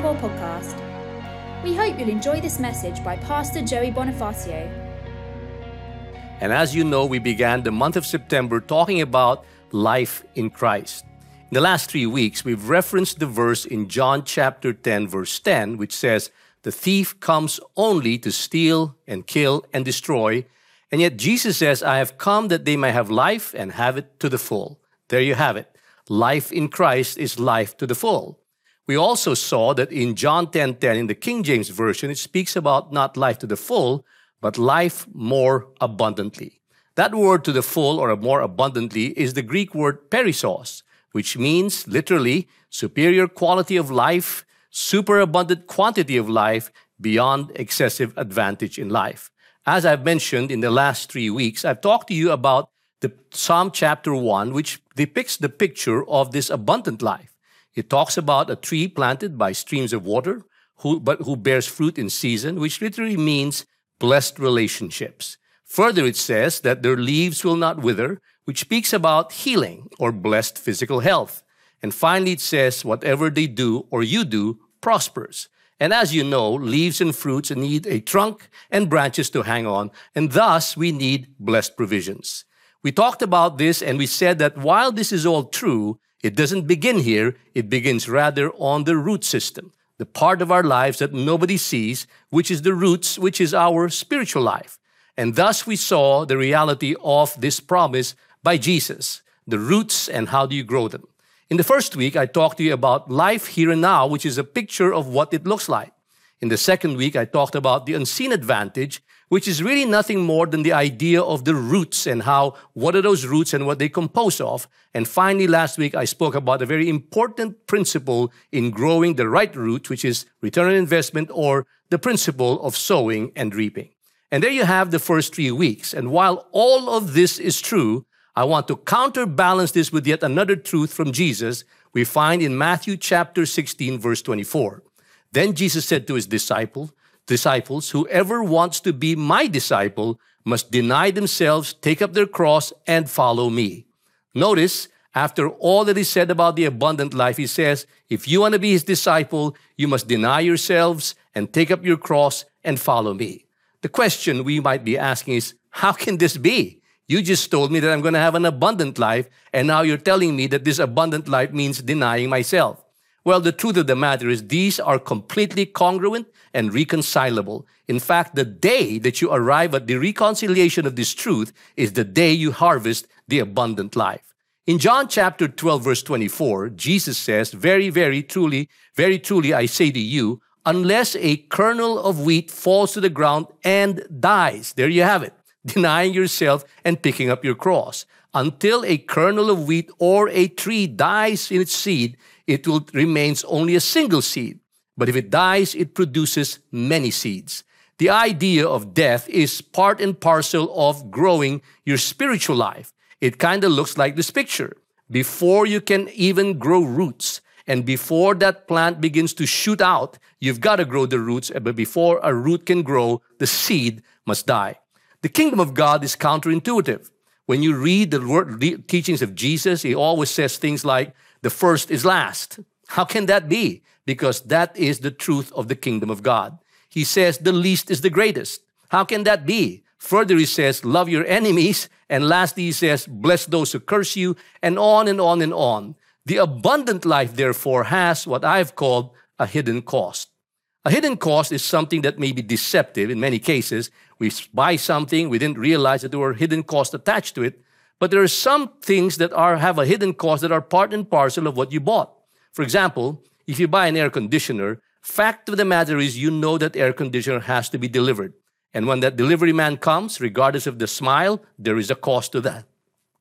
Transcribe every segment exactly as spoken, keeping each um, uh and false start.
Core podcast. We hope you'll enjoy this message by Pastor Joey Bonifacio. And as you know, we began the month of September talking about life in Christ. In the last three weeks, we've referenced the verse in John chapter ten, verse ten, which says, "The thief comes only to steal and kill and destroy." And yet Jesus says, "I have come that they may have life and have it to the full." There you have it. Life in Christ is life to the full. We also saw that in John ten ten, in the King James Version, it speaks about not life to the full, but life more abundantly. That word to the full or more abundantly is the Greek word perissos, which means literally superior quality of life, superabundant quantity of life, beyond excessive advantage in life. As I've mentioned in the last three weeks, I've talked to you about the Psalm chapter one, which depicts the picture of this abundant life. It talks about a tree planted by streams of water, who, but who bears fruit in season, which literally means blessed relationships. Further, it says that their leaves will not wither, which speaks about healing or blessed physical health. And finally, it says whatever they do or you do prospers. And as you know, leaves and fruits need a trunk and branches to hang on, and thus we need blessed provisions. We talked about this and we said that while this is all true, it doesn't begin here. It begins rather on the root system, the part of our lives that nobody sees, which is the roots, which is our spiritual life. And thus we saw the reality of this promise by Jesus, the roots and how do you grow them. In the first week, I talked to you about life here and now, which is a picture of what it looks like. In the second week, I talked about the unseen advantage, which is really nothing more than the idea of the roots and how, what are those roots and what they compose of. And finally, last week, I spoke about a very important principle in growing the right root, which is return on investment or the principle of sowing and reaping. And there you have the first three weeks. And while all of this is true, I want to counterbalance this with yet another truth from Jesus we find in Matthew chapter sixteen, verse twenty-four. Then Jesus said to his disciple, disciples, "Whoever wants to be my disciple must deny themselves, take up their cross, and follow me." Notice, after all that he said about the abundant life, he says, if you want to be his disciple, you must deny yourselves and take up your cross and follow me. The question we might be asking is, how can this be? You just told me that I'm going to have an abundant life, and now you're telling me that this abundant life means denying myself. Well, the truth of the matter is these are completely congruent and reconcilable. In fact, the day that you arrive at the reconciliation of this truth is the day you harvest the abundant life. In John chapter twelve, verse twenty-four, Jesus says, very, very truly, very truly, I say to you, unless a kernel of wheat falls to the ground and dies, there you have it, denying yourself and picking up your cross. Until a kernel of wheat or a tree dies in its seed, it will remains only a single seed. But if it dies, it produces many seeds. The idea of death is part and parcel of growing your spiritual life. It kind of looks like this picture. Before you can even grow roots, and before that plant begins to shoot out, you've got to grow the roots. But before a root can grow, the seed must die. The kingdom of God is counterintuitive. When you read the word, the teachings of Jesus, he always says things like, the first is last. How can that be? Because that is the truth of the kingdom of God. He says the least is the greatest. How can that be? Further, he says, love your enemies. And lastly, he says, bless those who curse you, and on and on and on. The abundant life, therefore, has what I've called a hidden cost. A hidden cost is something that may be deceptive in many cases. We buy something, we didn't realize that there were hidden costs attached to it. But there are some things that are have a hidden cost that are part and parcel of what you bought. For example, if you buy an air conditioner, fact of the matter is you know that air conditioner has to be delivered. And when that delivery man comes, regardless of the smile, there is a cost to that.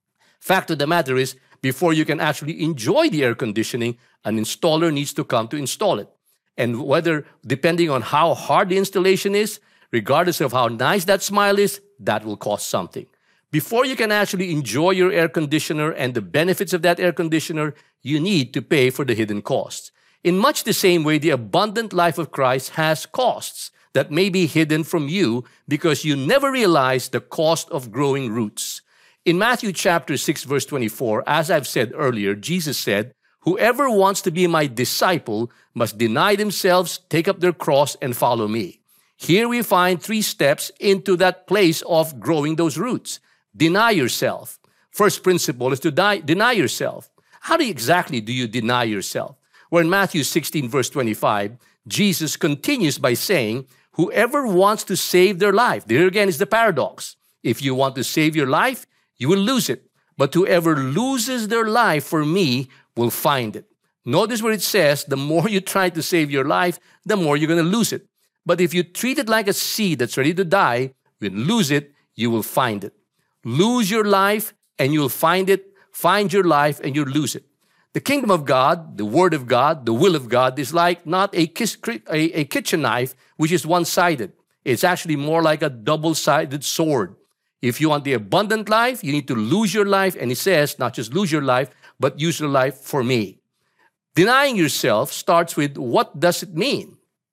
Fact of the matter is, before you can actually enjoy the air conditioning, an installer needs to come to install it. And whether, depending on how hard the installation is, regardless of how nice that smile is, that will cost something. Before you can actually enjoy your air conditioner and the benefits of that air conditioner, you need to pay for the hidden costs. In much the same way, the abundant life of Christ has costs that may be hidden from you because you never realize the cost of growing roots. In Matthew chapter six, verse twenty-four, as I've said earlier, Jesus said, Whoever wants to be my disciple must deny themselves, take up their cross, and follow me. Here we find three steps into that place of growing those roots. Deny yourself. First principle is to die, deny yourself. How do you, exactly do you deny yourself? Well, in Matthew sixteen, verse twenty-five, Jesus continues by saying, whoever wants to save their life, there again is the paradox. If you want to save your life, you will lose it. But whoever loses their life for me will find it. Notice where it says, the more you try to save your life, the more you're going to lose it. But if you treat it like a seed that's ready to die, when you lose it, you will find it. Lose your life and you'll find it. Find your life and you'll lose it. The kingdom of God, the word of God, the will of God is like not a, kiss, a, a kitchen knife, which is one-sided. It's actually more like a double-sided sword. If you want the abundant life, you need to lose your life. And it says, not just lose your life, but use your life for me. Denying yourself starts with, what does it mean?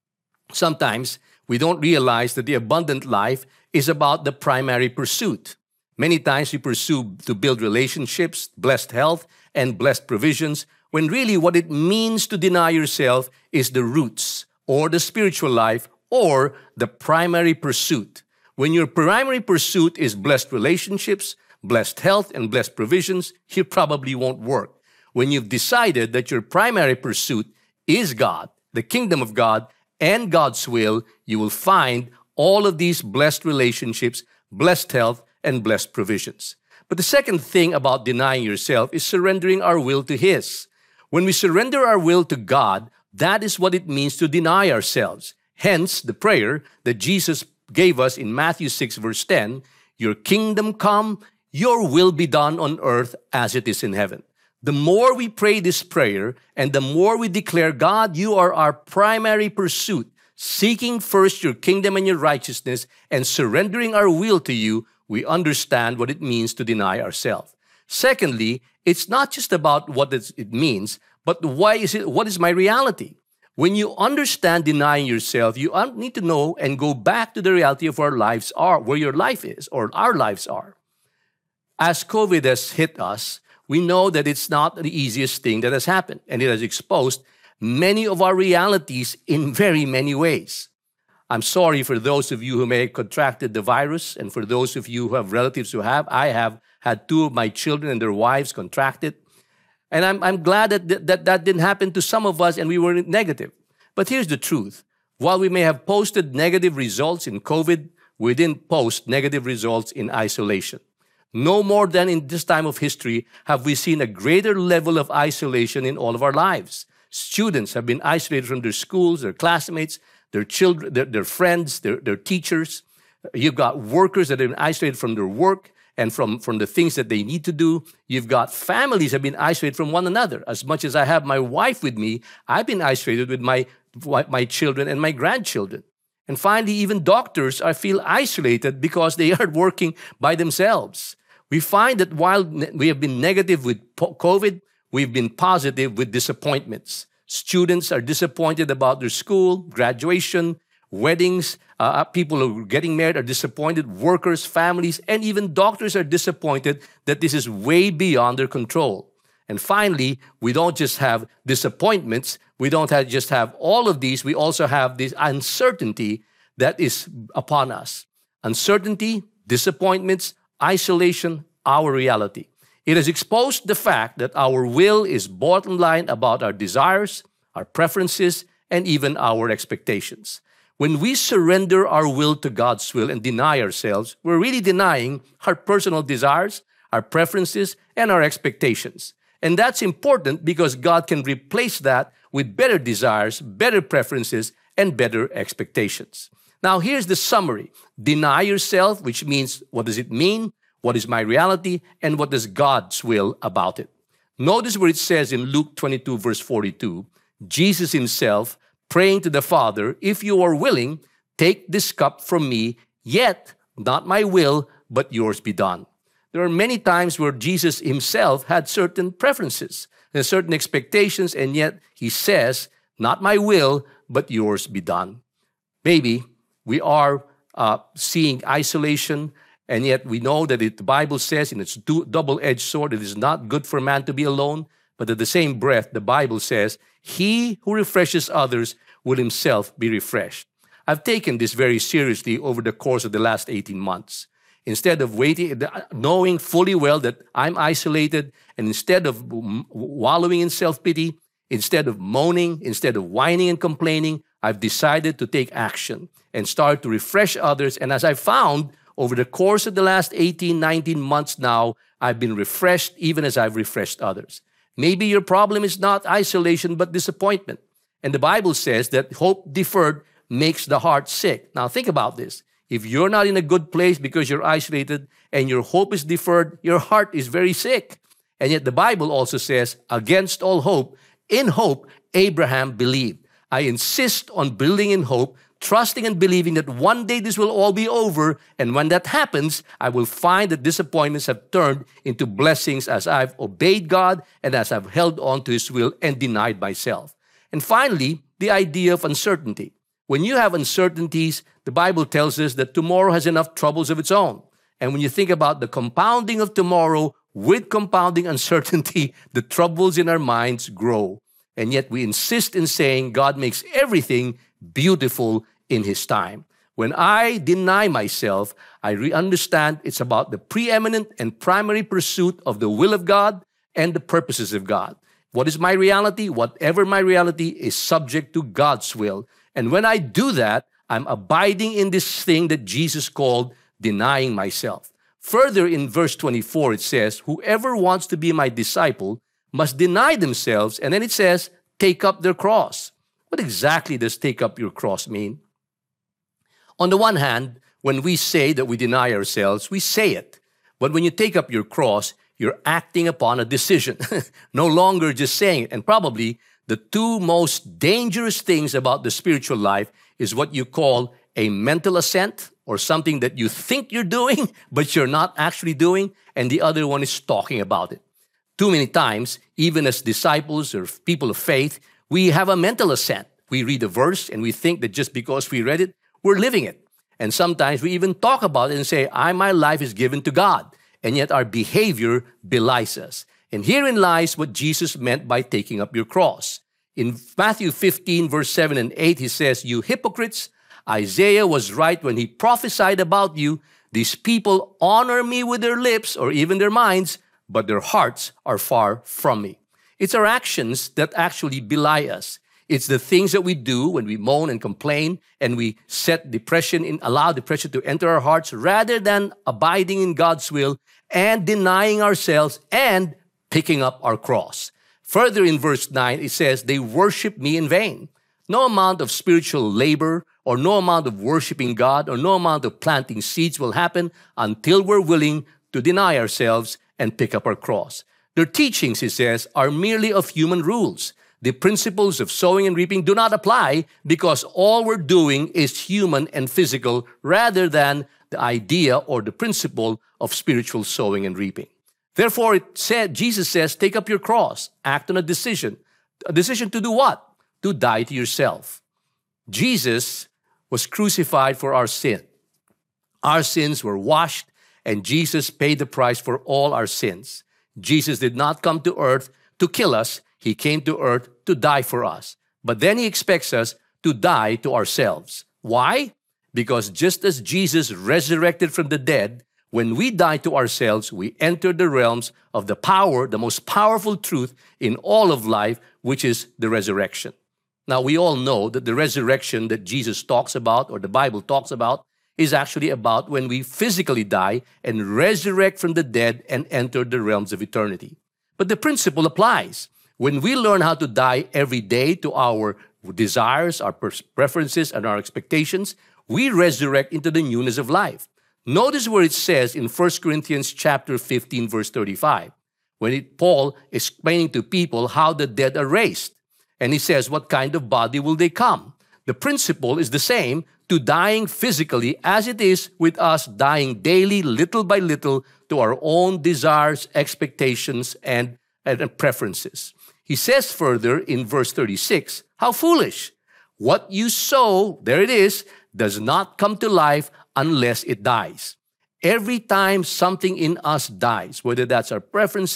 Sometimes we don't realize that the abundant life is about the primary pursuit. Many times we pursue to build relationships, blessed health, and blessed provisions, when really what it means to deny yourself is the roots, or the spiritual life, or the primary pursuit. When your primary pursuit is blessed relationships, blessed health, and blessed provisions, it probably won't work. When you've decided that your primary pursuit is God, the kingdom of God, and God's will, you will find all of these blessed relationships, blessed health, and blessed provisions. But the second thing about denying yourself is surrendering our will to His. When we surrender our will to God, that is what it means to deny ourselves. Hence, the prayer that Jesus gave us in Matthew six, verse ten, your kingdom come, your will be done on earth as it is in heaven. The more we pray this prayer and the more we declare, God, you are our primary pursuit, seeking first your kingdom and your righteousness and surrendering our will to you, we understand what it means to deny ourselves. Secondly, it's not just about what it means, but why is it, what is my reality? When you understand denying yourself, you need to know and go back to the reality of where our lives are, where your life is, or our lives are. As COVID has hit us, we know that it's not the easiest thing that has happened, and it has exposed many of our realities in very many ways. I'm sorry for those of you who may have contracted the virus, and for those of you who have relatives who have. I have had two of my children and their wives contract it. And I'm, I'm glad that, th- that that didn't happen to some of us and we were negative. But here's the truth. While we may have posted negative results in COVID, we didn't post negative results in isolation. No more than in this time of history have we seen a greater level of isolation in all of our lives. Students have been isolated from their schools, their classmates, their children, their, their friends, their, their teachers. You've got workers that have been isolated from their work and from, from the things that they need to do. You've got families that have been isolated from one another. As much as I have my wife with me, I've been isolated with my, my children and my grandchildren. And finally, even doctors are feel isolated because they are working by themselves. We find that while we have been negative with COVID, we've been positive with disappointments. Students are disappointed about their school, graduation, weddings. Uh, people who are getting married are disappointed. Workers, families, and even doctors are disappointed that this is way beyond their control. And finally, we don't just have disappointments. We don't have, just have all of these. We also have this uncertainty that is upon us. Uncertainty, disappointments, isolation, our reality. It has exposed the fact that our will is bottom line about our desires, our preferences, and even our expectations. When we surrender our will to God's will and deny ourselves, we're really denying our personal desires, our preferences, and our expectations. And that's important because God can replace that with better desires, better preferences, and better expectations. Now, here's the summary. Deny yourself, which means, what does it mean? What is my reality? And what is God's will about it? Notice where it says in Luke twenty-two, verse forty-two, Jesus himself praying to the Father, if you are willing, take this cup from me, yet not my will, but yours be done. There are many times where Jesus himself had certain preferences and certain expectations, and yet he says, not my will, but yours be done. Maybe we are uh, seeing isolation, and yet we know that it, the Bible says in its double-edged sword, it is not good for man to be alone. But at the same breath, the Bible says, he who refreshes others will himself be refreshed. I've taken this very seriously over the course of the last eighteen months. Instead of waiting, knowing fully well that I'm isolated, and instead of wallowing in self-pity, instead of moaning, instead of whining and complaining, I've decided to take action and start to refresh others. And as I found over the course of the last eighteen, nineteen months now, I've been refreshed even as I've refreshed others. Maybe your problem is not isolation, but disappointment. And the Bible says that hope deferred makes the heart sick. Now think about this. If you're not in a good place because you're isolated and your hope is deferred, your heart is very sick. And yet the Bible also says, against all hope, in hope, Abraham believed. I insist on building in hope, trusting and believing that one day this will all be over. And when that happens, I will find that disappointments have turned into blessings as I've obeyed God and as I've held on to His will and denied myself. And finally, the idea of uncertainty. When you have uncertainties, the Bible tells us that tomorrow has enough troubles of its own. And when you think about the compounding of tomorrow with compounding uncertainty, the troubles in our minds grow. And yet we insist in saying God makes everything beautiful in His time. When I deny myself, I re- understand it's about the preeminent and primary pursuit of the will of God and the purposes of God. What is my reality? Whatever my reality is subject to God's will. And when I do that, I'm abiding in this thing that Jesus called denying myself. Further, in verse twenty-four, it says, whoever wants to be my disciple must deny themselves. And then it says, take up their cross. What exactly does take up your cross mean? On the one hand, when we say that we deny ourselves, we say it. But when you take up your cross, you're acting upon a decision, no longer just saying it. And probably the two most dangerous things about the spiritual life is what you call a mental assent, or something that you think you're doing, but you're not actually doing. And the other one is talking about it. Too many times, even as disciples or people of faith, we have a mental assent. We read a verse and we think that just because we read it, we're living it. And sometimes we even talk about it and say, I, my life is given to God. And yet our behavior belies us. And herein lies what Jesus meant by taking up your cross. In Matthew fifteen, verse seven and eight, He says, you hypocrites, Isaiah was right when he prophesied about you. These people honor me with their lips or even their minds, but their hearts are far from me. It's our actions that actually belie us. It's the things that we do when we moan and complain and we set depression in, allow depression to enter our hearts rather than abiding in God's will and denying ourselves and picking up our cross. Further in verse nine, it says, they worship me in vain. No amount of spiritual labor or no amount of worshiping God or no amount of planting seeds will happen until we're willing to deny ourselves and pick up our cross. Their teachings, he says, are merely of human rules. The principles of sowing and reaping do not apply because all we're doing is human and physical rather than the idea or the principle of spiritual sowing and reaping. Therefore, it said, Jesus says, take up your cross, act on a decision. A decision to do what? To die to yourself. Jesus was crucified for our sin. Our sins were washed, and Jesus paid the price for all our sins. Jesus did not come to earth to kill us. He came to earth to die for us. But then He expects us to die to ourselves. Why? Because just as Jesus resurrected from the dead, when we die to ourselves, we enter the realms of the power, the most powerful truth in all of life, which is the resurrection. Now, we all know that the resurrection that Jesus talks about, or the Bible talks about, is actually about when we physically die and resurrect from the dead and enter the realms of eternity. But the principle applies. When we learn how to die every day to our desires, our preferences, and our expectations, we resurrect into the newness of life. Notice where it says in First Corinthians chapter fifteen, verse thirty-five, when it, Paul is explaining to people how the dead are raised. And he says, what kind of body will they come? The principle is the same to dying physically as it is with us dying daily, little by little, to our own desires, expectations, and, and preferences. He says further in verse thirty-six, how foolish! What you sow, there it is, does not come to life unless it dies. Every time something in us dies, whether that's our preferences,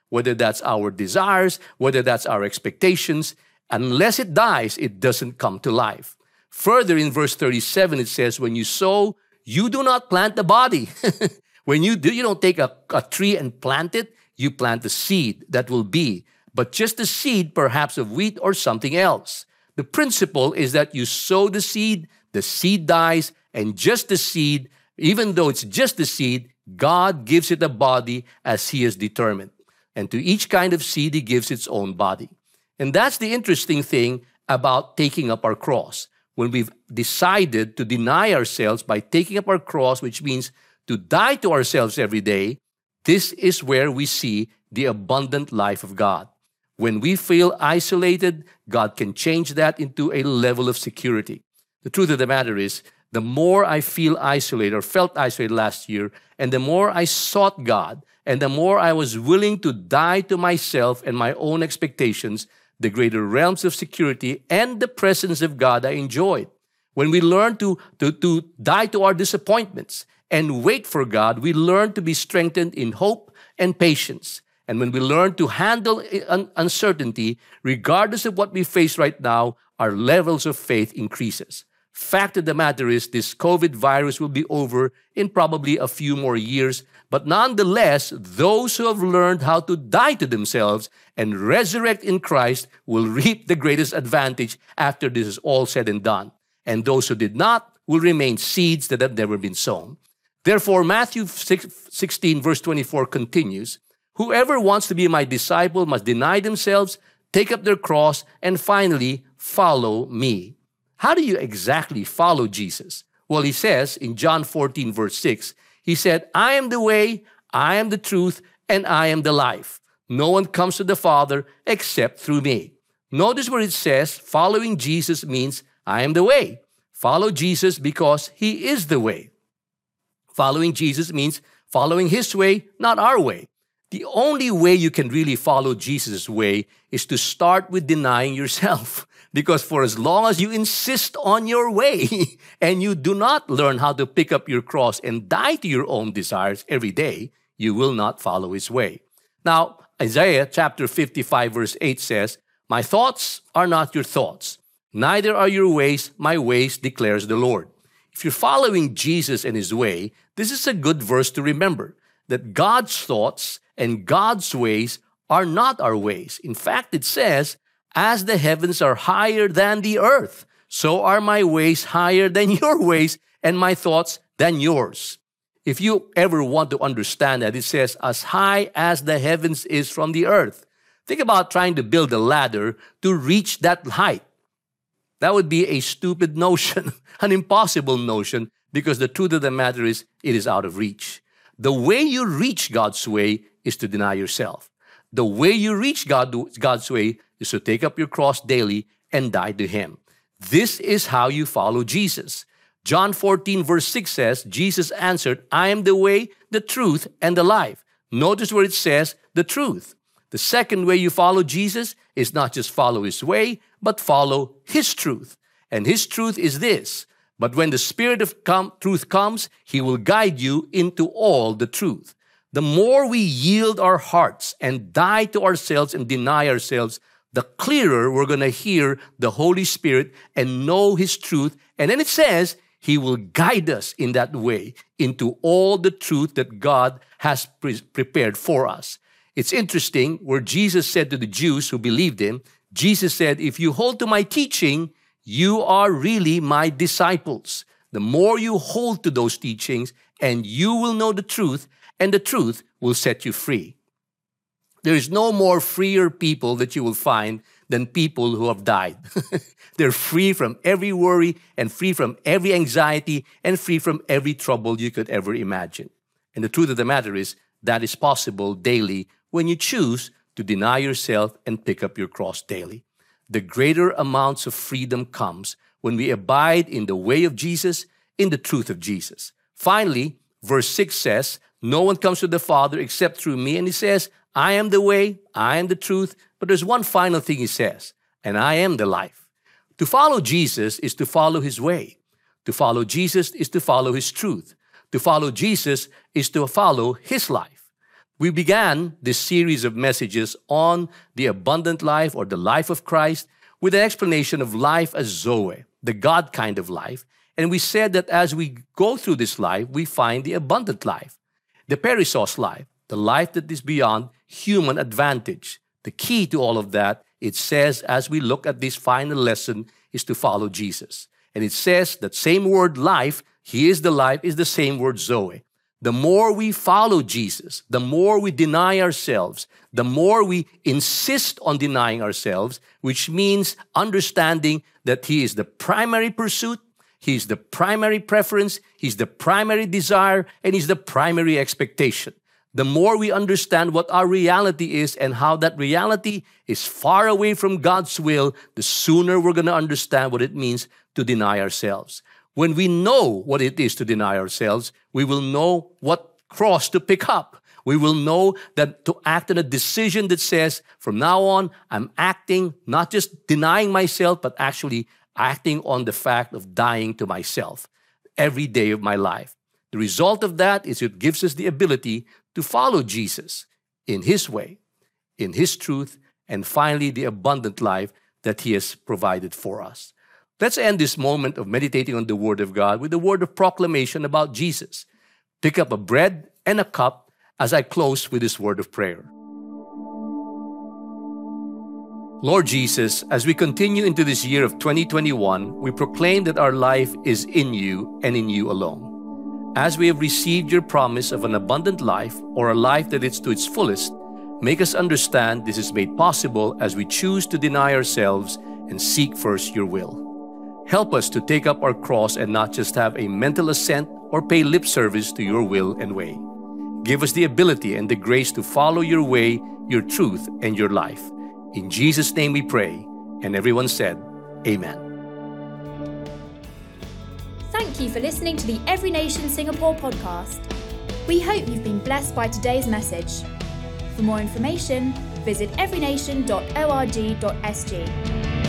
whether that's our desires, whether that's our expectations. Unless it dies, it doesn't come to life. Further, in verse thirty-seven, it says, when you sow, you do not plant the body. When you do, you don't take a, a tree and plant it. You plant the seed that will be, but just the seed perhaps of wheat or something else. The principle is that you sow the seed, the seed dies, and just the seed, even though it's just the seed, God gives it a body as He has determined. And to each kind of seed, He gives its own body. And that's the interesting thing about taking up our cross. When we've decided to deny ourselves by taking up our cross, which means to die to ourselves every day, this is where we see the abundant life of God. When we feel isolated, God can change that into a level of security. The truth of the matter is, the more I feel isolated or felt isolated last year, and the more I sought God, and the more I was willing to die to myself and my own expectations, the greater realms of security and the presence of God I enjoyed. When we learn to, to, to die to our disappointments and wait for God, we learn to be strengthened in hope and patience. And when we learn to handle un- uncertainty, regardless of what we face right now, our levels of faith increases. Fact of the matter is, this COVID virus will be over in probably a few more years. But nonetheless, those who have learned how to die to themselves and resurrect in Christ will reap the greatest advantage after this is all said and done. And those who did not will remain seeds that have never been sown. Therefore, Matthew sixteen, verse twenty-four continues, whoever wants to be my disciple must deny themselves, take up their cross, and finally follow me. How do you exactly follow Jesus? Well, he says in John fourteen, verse six, he said, I am the way, I am the truth, and I am the life. No one comes to the Father except through me. Notice where it says following Jesus means I am the way. Follow Jesus because He is the way. Following Jesus means following His way, not our way. The only way you can really follow Jesus' way is to start with denying yourself. Because for as long as you insist on your way and you do not learn how to pick up your cross and die to your own desires every day, you will not follow His way. Now, Isaiah chapter fifty-five verse eight says, my thoughts are not your thoughts, neither are your ways my ways, declares the Lord. If you're following Jesus and His way, this is a good verse to remember, that God's thoughts and God's ways are not our ways. In fact, it says, as the heavens are higher than the earth, so are my ways higher than your ways, and my thoughts than yours. If you ever want to understand that, it says, as high as the heavens is from the earth. Think about trying to build a ladder to reach that height. That would be a stupid notion, an impossible notion, because the truth of the matter is, it is out of reach. The way you reach God's way is to deny yourself. The way you reach God, God's way is to take up your cross daily and die to Him. This is how you follow Jesus. John fourteen verse six says, Jesus answered, I am the way, the truth, and the life. Notice where it says the truth. The second way you follow Jesus is not just follow His way, but follow His truth. And His truth is this, but when the Spirit of com- truth comes, He will guide you into all the truth. The more we yield our hearts and die to ourselves and deny ourselves, the clearer we're going to hear the Holy Spirit and know His truth. And then it says, He will guide us in that way into all the truth that God has pre- prepared for us. It's interesting where Jesus said to the Jews who believed Him, Jesus said, if you hold to my teaching, you are really my disciples. The more you hold to those teachings, and you will know the truth, and the truth will set you free. There is no more freer people that you will find than people who have died. They're free from every worry and free from every anxiety and free from every trouble you could ever imagine. And the truth of the matter is that is possible daily when you choose to deny yourself and pick up your cross daily. The greater amounts of freedom comes when we abide in the way of Jesus, in the truth of Jesus. Finally, verse six says, no one comes to the Father except through me. And He says, I am the way, I am the truth. But there's one final thing He says, and I am the life. To follow Jesus is to follow His way. To follow Jesus is to follow His truth. To follow Jesus is to follow His life. We began this series of messages on the abundant life or the life of Christ with an explanation of life as Zoe, the God kind of life. And we said that as we go through this life, we find the abundant life, the perissos life, the life that is beyond human advantage. The key to all of that, it says, as we look at this final lesson, is to follow Jesus. And it says that same word life, He is the life, is the same word Zoe. The more we follow Jesus, the more we deny ourselves, the more we insist on denying ourselves, which means understanding that He is the primary pursuit, He's the primary preference, He's the primary desire, and He's the primary expectation. The more we understand what our reality is and how that reality is far away from God's will, the sooner we're going to understand what it means to deny ourselves. When we know what it is to deny ourselves, we will know what cross to pick up. We will know that to act on a decision that says, from now on, I'm acting, not just denying myself, but actually acting on the fact of dying to myself every day of my life. The result of that is it gives us the ability to follow Jesus in His way, in His truth, and finally the abundant life that He has provided for us. Let's end this moment of meditating on the Word of God with a word of proclamation about Jesus. Pick up a bread and a cup as I close with this word of prayer. Lord Jesus, as we continue into this year of twenty twenty-one, we proclaim that our life is in You and in You alone. As we have received Your promise of an abundant life or a life that is to its fullest, make us understand this is made possible as we choose to deny ourselves and seek first Your will. Help us to take up our cross and not just have a mental assent or pay lip service to Your will and way. Give us the ability and the grace to follow Your way, Your truth, and Your life. In Jesus' name we pray. And everyone said, Amen. Thank you for listening to the Every Nation Singapore podcast. We hope you've been blessed by today's message. For more information, visit every nation dot org dot s g.